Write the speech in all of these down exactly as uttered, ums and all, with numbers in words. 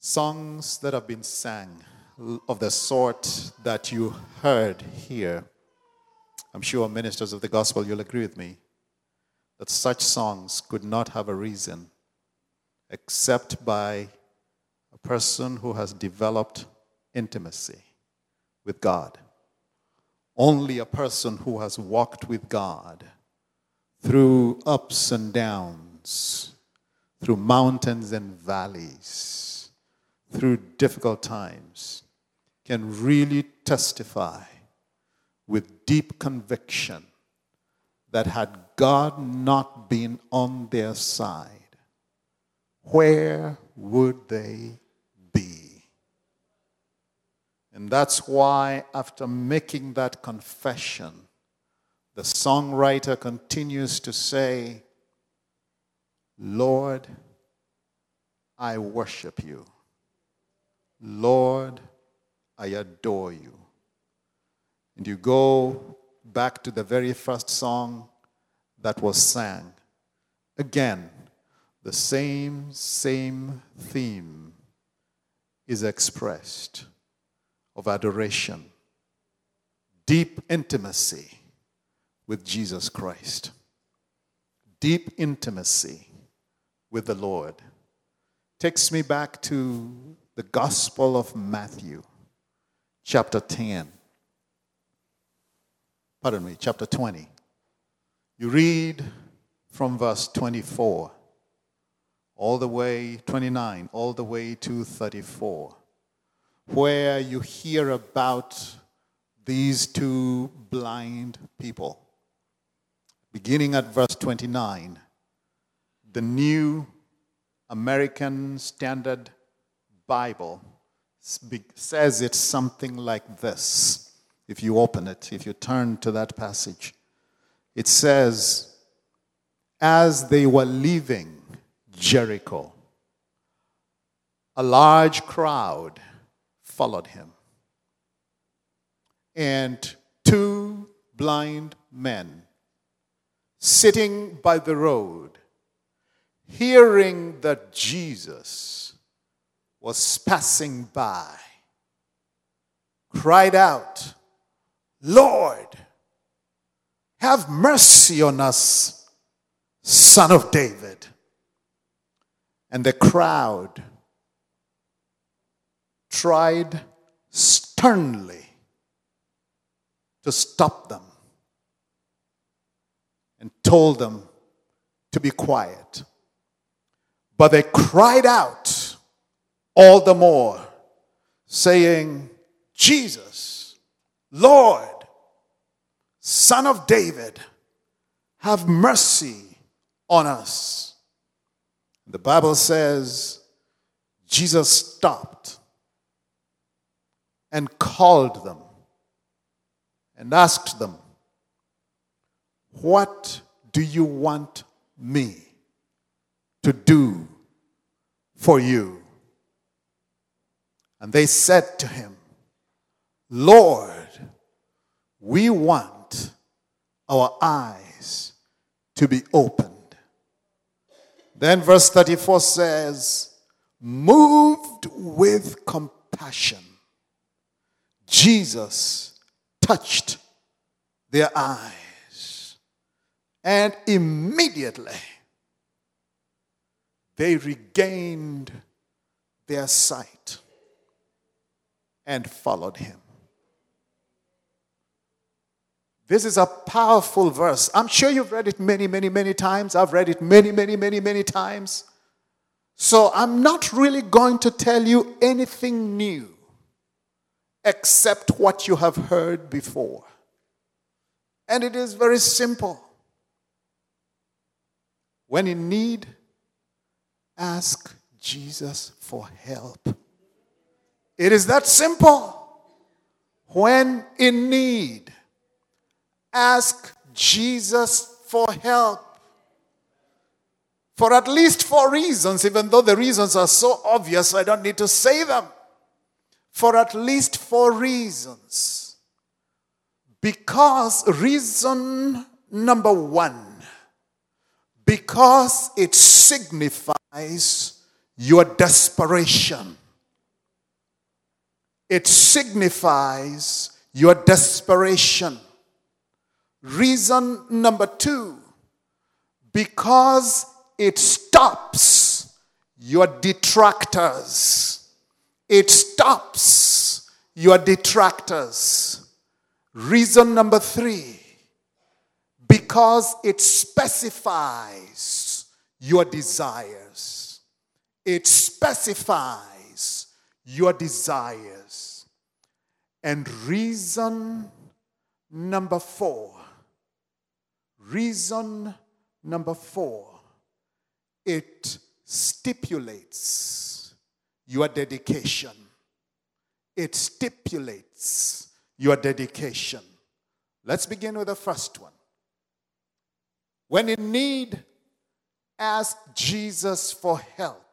Songs that have been sang of the sort that you heard here, I'm sure ministers of the gospel, you'll agree with me, that such songs could not have a reason except by a person who has developed intimacy with God. Only a person who has walked with God through ups and downs, through mountains and valleys, through difficult times, can really testify with deep conviction that had God not been on their side, where would they be? And that's why, after making that confession, the songwriter continues to say, Lord, I worship you. Lord, I adore you. And you go back to the very first song that was sang. Again, the same, same theme is expressed of adoration, deep intimacy with Jesus Christ, deep intimacy with the Lord. Takes me back to the Gospel of Matthew, chapter ten. Pardon me, chapter twenty. You read from verse twenty-four, all the way, twenty-nine, all the way to thirty-four, where you hear about these two blind people. Beginning at verse twenty-nine, the New American Standard Bible says it's something like this. If you open it, if you turn to that passage, it says, as they were leaving Jericho, a large crowd followed him. And two blind men sitting by the road, hearing that Jesus was passing by, cried out, Lord, have mercy on us, Son of David. And the crowd tried sternly to stop them and told them to be quiet. But they cried out all the more, saying, Jesus, Lord, Son of David, have mercy on us. The Bible says Jesus stopped and called them and asked them, what do you want me to do for you? And they said to him, Lord, we want our eyes to be opened. Then verse thirty-four says, moved with compassion, Jesus touched their eyes, and immediately they regained their sight and followed him. This is a powerful verse. I'm sure you've read it many, many, many times. I've read it many, many, many, many times. So I'm not really going to tell you anything new except what you have heard before. And it is very simple. When in need, ask Jesus for help. It is that simple. When in need, ask Jesus for help. For at least four reasons, even though the reasons are so obvious, I don't need to say them. For at least four reasons. Because reason number one, because it signifies your desperation it signifies your desperation. Reason number two, because it stops your detractors. It stops your detractors. Reason number three, because it specifies your desires. It specifies your desires. And reason number four, reason number four, it stipulates your dedication. It stipulates your dedication. Let's begin with the first one. When in need, ask Jesus for help,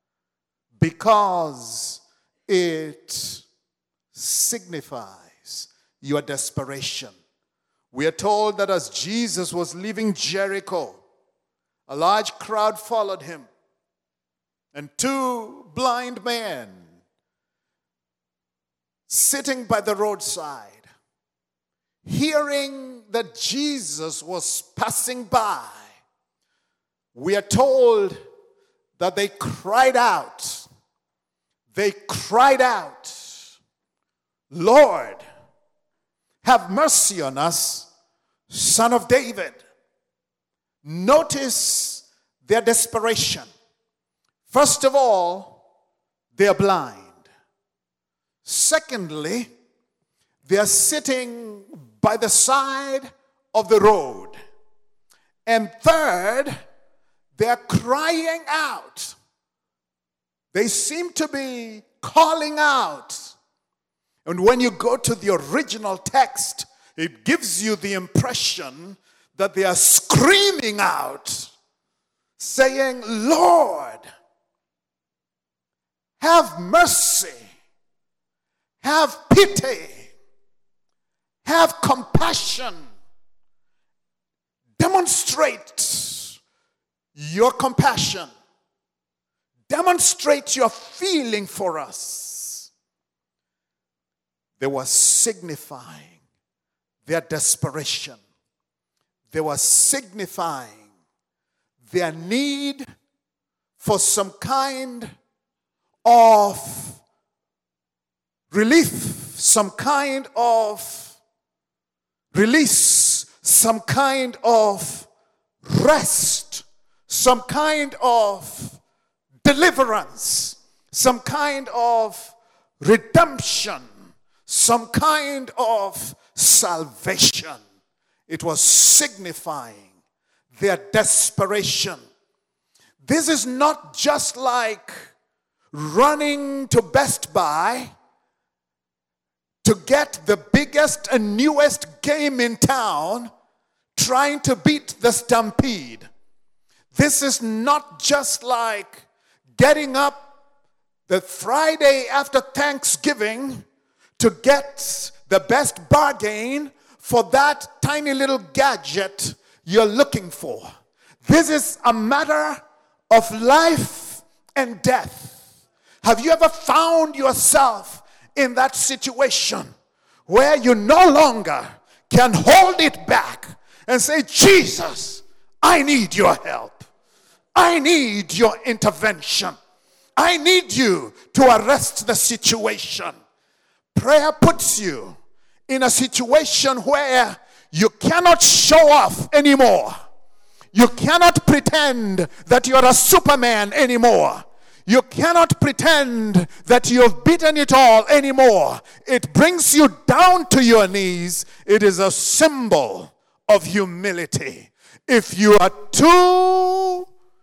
because it signifies your desperation. We are told that as Jesus was leaving Jericho, a large crowd followed him, and two blind men sitting by the roadside, hearing that Jesus was passing by, we are told that they cried out. They cried out, "Lord, have mercy on us, Son of David." Notice their desperation. First of all, they are blind. Secondly, they are sitting by the side of the road. And third, they are crying out. They seem to be calling out. And when you go to the original text, it gives you the impression that they are screaming out, saying, "Lord, have mercy, have pity, have compassion. Demonstrate your compassion. Demonstrate your feeling for us." They were signifying their desperation. They were signifying their need for some kind of relief, some kind of release, some kind of rest, some kind of deliverance, some kind of redemption, some kind of salvation. It was signifying their desperation. This is not just like running to Best Buy to get the biggest and newest game in town, trying to beat the Stampede. This is not just like getting up the Friday after Thanksgiving to get the best bargain for that tiny little gadget you're looking for. This is a matter of life and death. Have you ever found yourself in that situation where you no longer can hold it back and say, "Jesus, I need your help. I need your intervention. I need you to arrest the situation"? Prayer puts you in a situation where you cannot show off anymore. You cannot pretend that you're a Superman anymore. You cannot pretend that you've beaten it all anymore. It brings you down to your knees. It is a symbol of humility. If you are too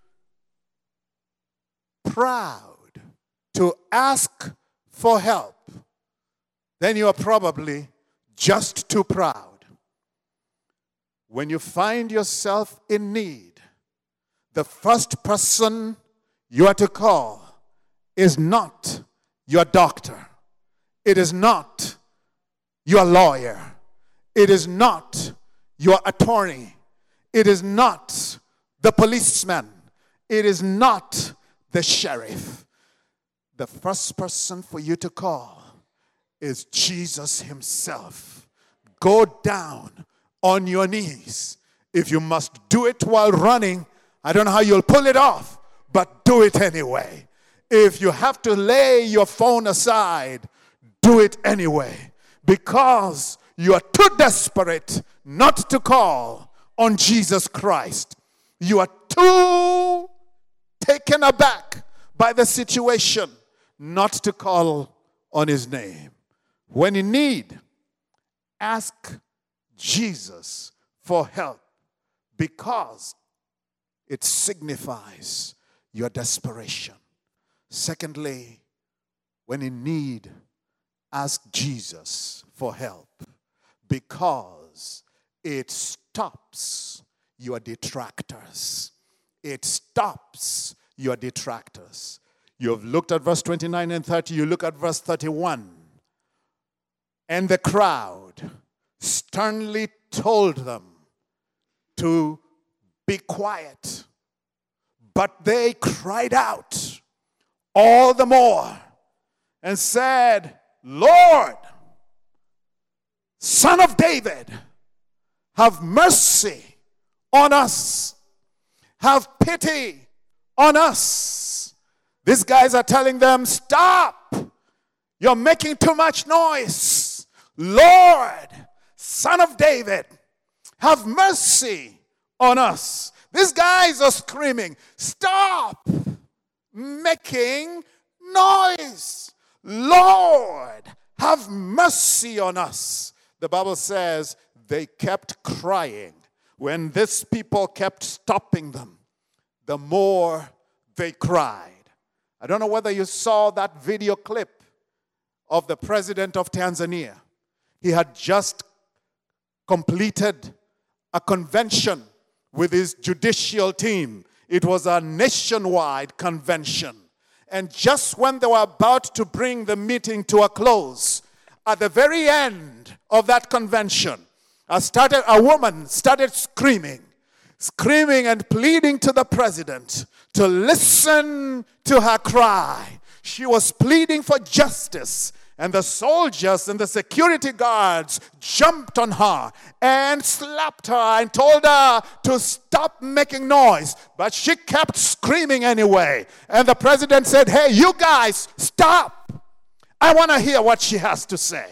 proud to ask for help, then you are probably just too proud. When you find yourself in need, the first person you are to call is not your doctor. It is not your lawyer. It is not your attorney. It is not the policeman. It is not the sheriff. The first person for you to call is Jesus himself. Go down on your knees. If you must do it while running, I don't know how you'll pull it off, but do it anyway. If you have to lay your phone aside, do it anyway. Because you are too desperate not to call on Jesus Christ. You are too taken aback by the situation not to call on his name. When in need, ask Jesus for help, because it signifies your desperation. Secondly, when in need, ask Jesus for help, because it stops your detractors. It stops your detractors. You have looked at verse twenty-nine and thirty. You look at verse thirty-one. And the crowd sternly told them to be quiet. But they cried out all the more and said, Lord, Son of David, have mercy on us. Have pity on us. These guys are telling them, stop. You're making too much noise. Lord, Son of David, have mercy on us. These guys are screaming, stop making noise. Lord, have mercy on us. The Bible says they kept crying. When these people kept stopping them, the more they cried. I don't know whether you saw that video clip of the president of Tanzania. He had just completed a convention with his judicial team. It was a nationwide convention. And just when they were about to bring the meeting to a close, at the very end of that convention, I started, a woman started screaming, screaming and pleading to the president to listen to her cry. She was pleading for justice. And the soldiers and the security guards jumped on her and slapped her and told her to stop making noise. But she kept screaming anyway. And the president said, hey, you guys, stop. I want to hear what she has to say.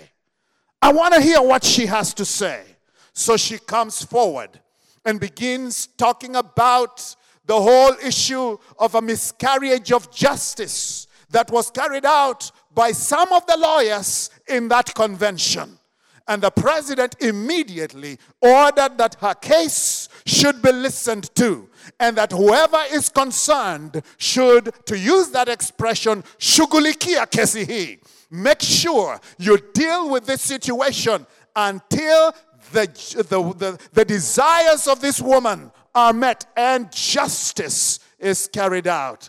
I want to hear what she has to say. So she comes forward and begins talking about the whole issue of a miscarriage of justice that was carried out by some of the lawyers in that convention. And the president immediately ordered that her case should be listened to, and that whoever is concerned should, to use that expression, shughulikia kesi hii. Make sure you deal with this situation until the, the, the, the desires of this woman are met and justice is carried out.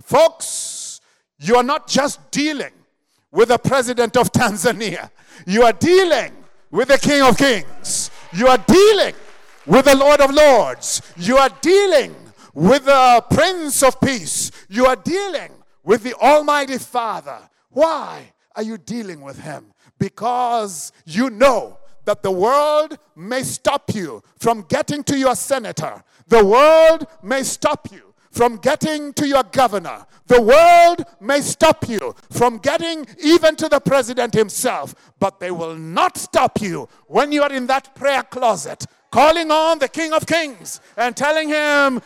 Folks, you are not just dealing with the president of Tanzania. You are dealing with the King of Kings. You are dealing with the Lord of Lords. You are dealing with the Prince of Peace. You are dealing with the Almighty Father. Why are you dealing with him? Because you know that the world may stop you from getting to your senator. The world may stop you from getting to your governor. The world may stop you from getting even to the president himself, but they will not stop you when you are in that prayer closet, calling on the King of Kings and telling him,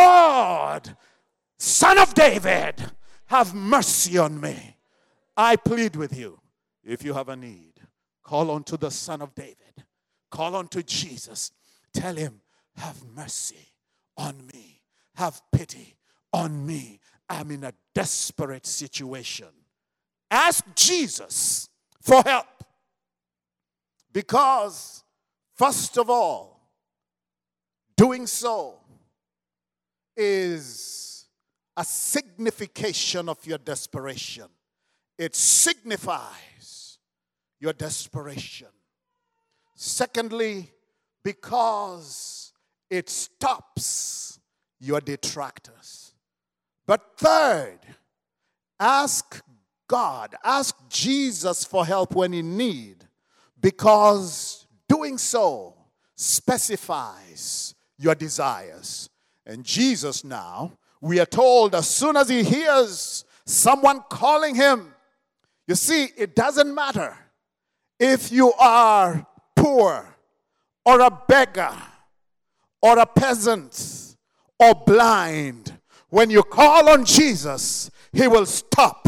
Lord, Son of David, have mercy on me. I plead with you, if you have a need, call on to the Son of David. Call on to Jesus. Tell him, have mercy on me. Have pity on me. I'm in a desperate situation. Ask Jesus for help. Because, first of all, doing so is a signification of your desperation. It signifies your desperation. Secondly, because it stops your detractors. But third, ask God. Ask Jesus for help when in need, because doing so specifies your desires. And Jesus now, we are told, as soon as he hears someone calling him, you see, it doesn't matter if you are poor or a beggar or a peasant or blind. When you call on Jesus, he will stop.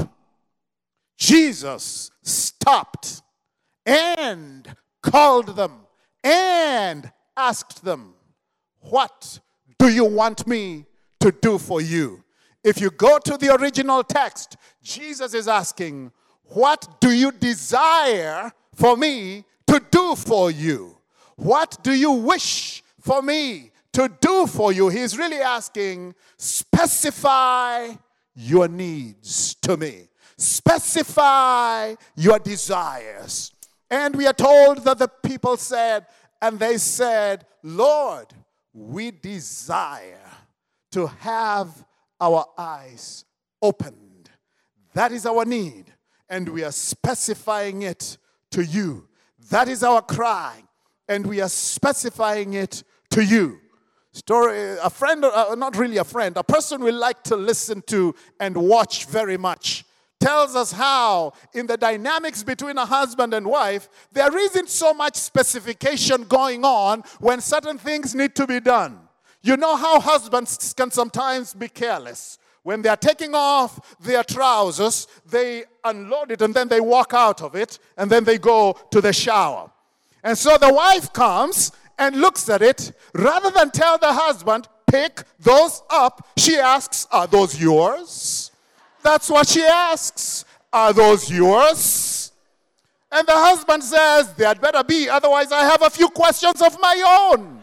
Jesus stopped and called them and asked them, what do you want me to do for you? If you go to the original text, Jesus is asking, what do you desire for me to do for you? What do you wish for me to do for you? He's really asking, specify your needs to me. Specify your desires. And we are told that the people said, and they said, Lord, we desire to have our eyes opened. That is our need. And we are specifying it to you. That is our cry. And we are specifying it to you. Story, a friend, uh, not really a friend, a person we like to listen to and watch very much, tells us how in the dynamics between a husband and wife, there isn't so much specification going on when certain things need to be done. You know how husbands can sometimes be careless. When they are taking off their trousers, they unload it and then they walk out of it and then they go to the shower. And so the wife comes and looks at it. Rather than tell the husband, pick those up, she asks, are those yours? That's what she asks. Are those yours? And the husband says, they had better be, otherwise I have a few questions of my own.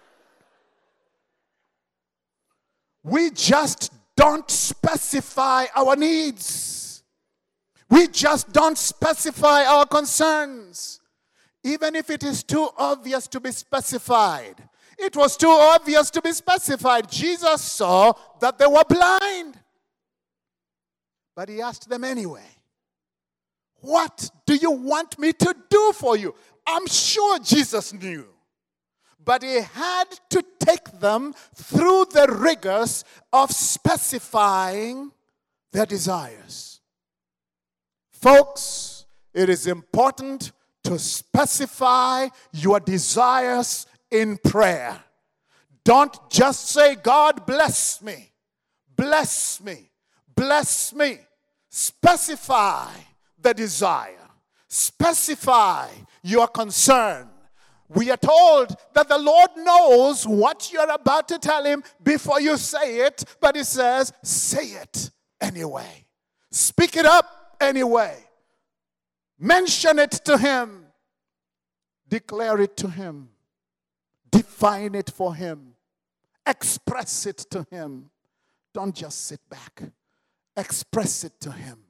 We just don't specify our needs. We just don't specify our concerns. Even if it is too obvious to be specified. It was too obvious to be specified. Jesus saw that they were blind. But he asked them anyway, what do you want me to do for you? I'm sure Jesus knew. But he had to take them through the rigors of specifying their desires. Folks, it is important to specify your desires in prayer. Don't just say, God bless me, bless me, bless me. Specify the desire. Specify your concern. We are told that the Lord knows what you're about to tell him before you say it, but he says, say it anyway. Speak it up anyway. Mention it to him. Declare it to him. Define it for him. Express it to him. Don't just sit back. Express it to him.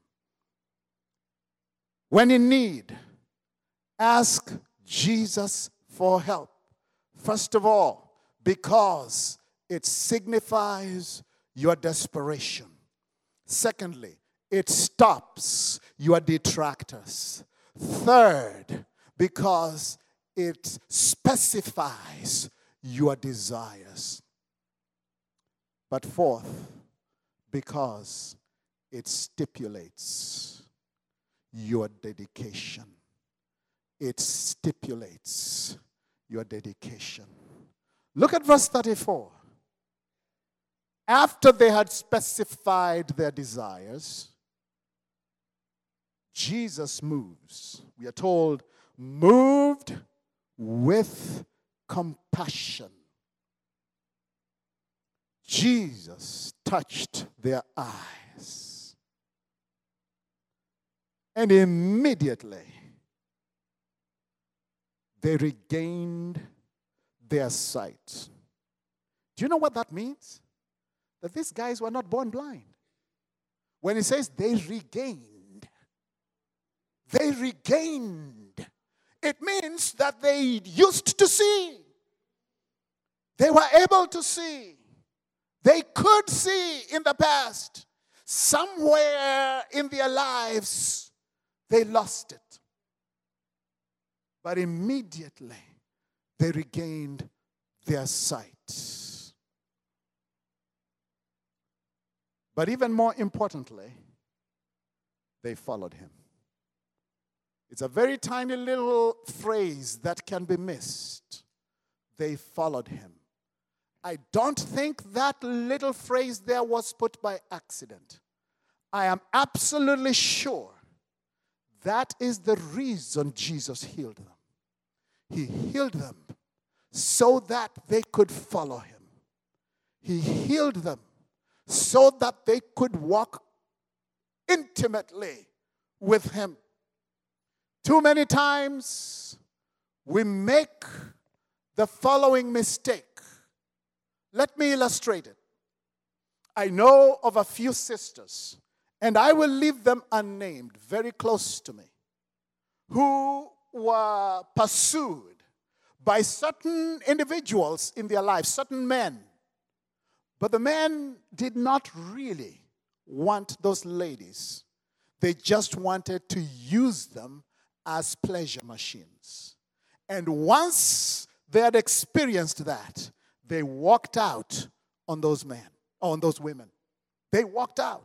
When in need, ask Jesus for help. First of all, because it signifies your desperation. Secondly, it stops your detractors. Third, because it specifies your desires. But fourth, because it stipulates your dedication. It stipulates your dedication. Look at verse thirty-four. After they had specified their desires, Jesus moves. We are told, moved with compassion. Jesus touched their eyes. And immediately, they regained their sight. Do you know what that means? That these guys were not born blind. When he says they regained, they regained. It means that they used to see. They were able to see. They could see in the past. Somewhere in their lives, they lost it. But immediately, they regained their sight. But even more importantly, they followed him. It's a very tiny little phrase that can be missed. They followed him. I don't think that little phrase there was put by accident. I am absolutely sure that is the reason Jesus healed them. He healed them so that they could follow him. He healed them so that they could walk intimately with him. Too many times we make the following mistake. Let me illustrate it. I know of a few sisters, and I will leave them unnamed, very close to me, who were pursued by certain individuals in their lives, certain men. But the men did not really want those ladies. They just wanted to use them as pleasure machines. And once they had experienced that, they walked out on those men, on those women. They walked out.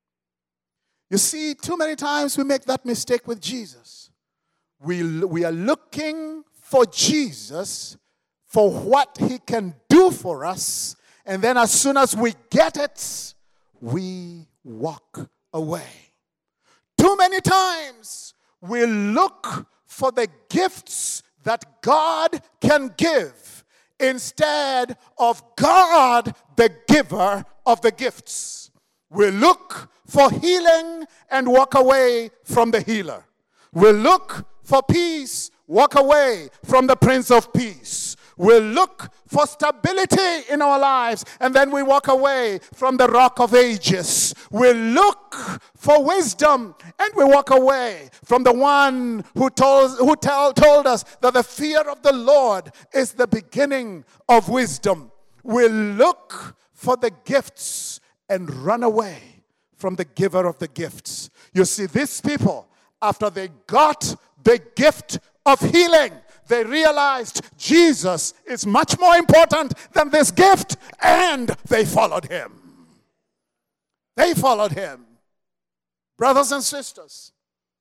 You see, too many times we make that mistake with Jesus. We, we are looking for Jesus for what he can do for us, and then as soon as we get it, we walk away. Too many times we look for the gifts that God can give instead of God, the giver of the gifts. We look for healing and walk away from the healer. We look for peace, walk away from the Prince of Peace. We look for stability in our lives, and then we walk away from the Rock of Ages. We look for wisdom, and we walk away from the one who told, who tell, told us that the fear of the Lord is the beginning of wisdom. We look for the gifts and run away from the giver of the gifts. You see, these people, after they got the gift of healing, they realized Jesus is much more important than this gift, and they followed him. They followed him. Brothers and sisters,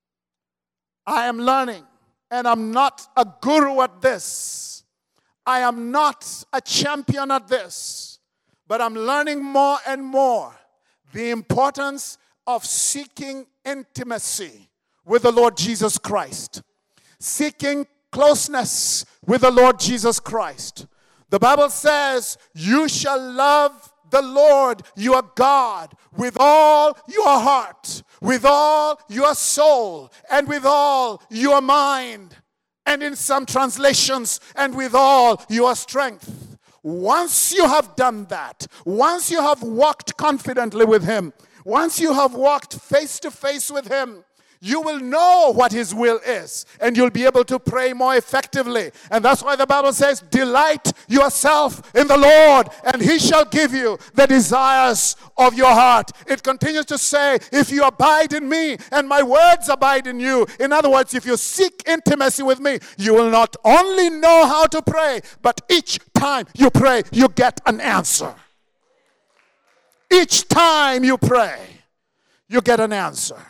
I am learning, and I'm not a guru at this. I am not a champion at this, but I'm learning more and more the importance of seeking intimacy with the Lord Jesus Christ. Seeking closeness with the Lord Jesus Christ. The Bible says, you shall love the Lord your God with all your heart, with all your soul, and with all your mind. And in some translations, and with all your strength. Once you have done that, once you have walked confidently with him, once you have walked face to face with him, you will know what his will is, and you'll be able to pray more effectively. And that's why the Bible says, delight yourself in the Lord, and he shall give you the desires of your heart. It continues to say, if you abide in me, and my words abide in you. In other words, if you seek intimacy with me, you will not only know how to pray, but each time you pray, you get an answer. Each time you pray, you get an answer.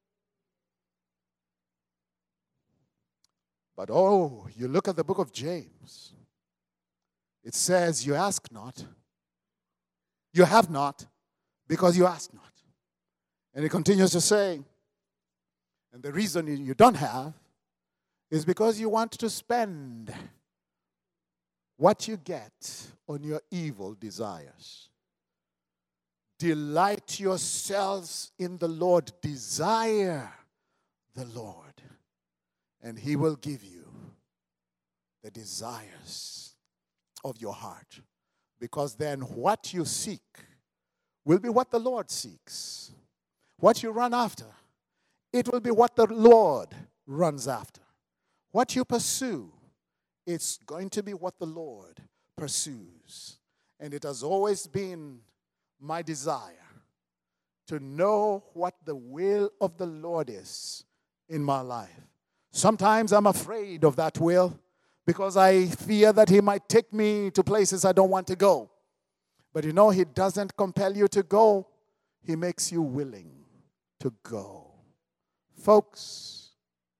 But oh, you look at the book of James. It says, you ask not. You have not because you ask not. And it continues to say, and the reason you don't have is because you want to spend what you get on your evil desires. Delight yourselves in the Lord. Desire the Lord. And he will give you the desires of your heart. Because then what you seek will be what the Lord seeks. What you run after, it will be what the Lord runs after. What you pursue, it's going to be what the Lord pursues. And it has always been my desire to know what the will of the Lord is in my life. Sometimes I'm afraid of that will because I fear that He might take me to places I don't want to go. But you know, He doesn't compel you to go. He makes you willing to go. Folks,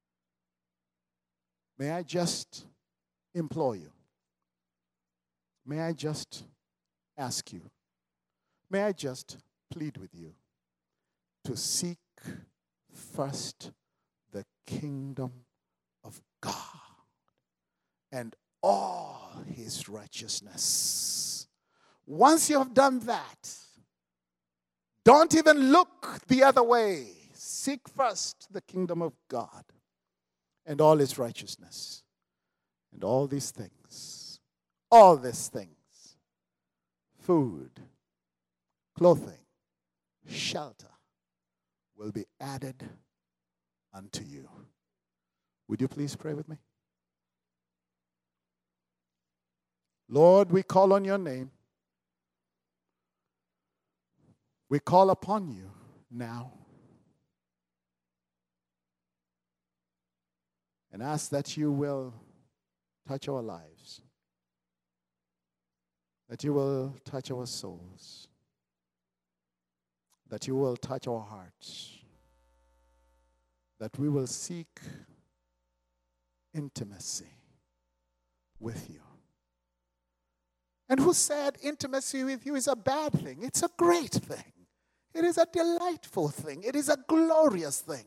may I just implore you? May I just ask you? May I just plead with you to seek first the kingdom of God and all His righteousness. Once you have done that, don't even look the other way. Seek first the kingdom of God and all His righteousness. And all these things, all these things, food, clothing, shelter, will be added unto you. Would you please pray with me? Lord, we call on your name. We call upon you now and ask that you will touch our lives, that you will touch our souls, that you will touch our hearts, that we will seek intimacy with you. And who said intimacy with you is a bad thing? It's a great thing. It is a delightful thing. It is a glorious thing.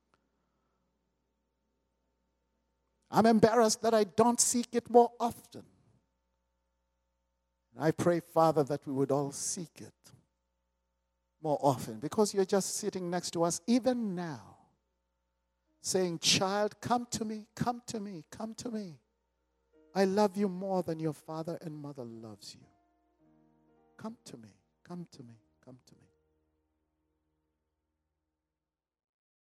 I'm embarrassed that I don't seek it more often. And I pray, Father, that we would all seek it more often, because you're just sitting next to us even now, saying, child, come to me, come to me, come to me. I love you more than your father and mother loves you. Come to me, come to me, come to me.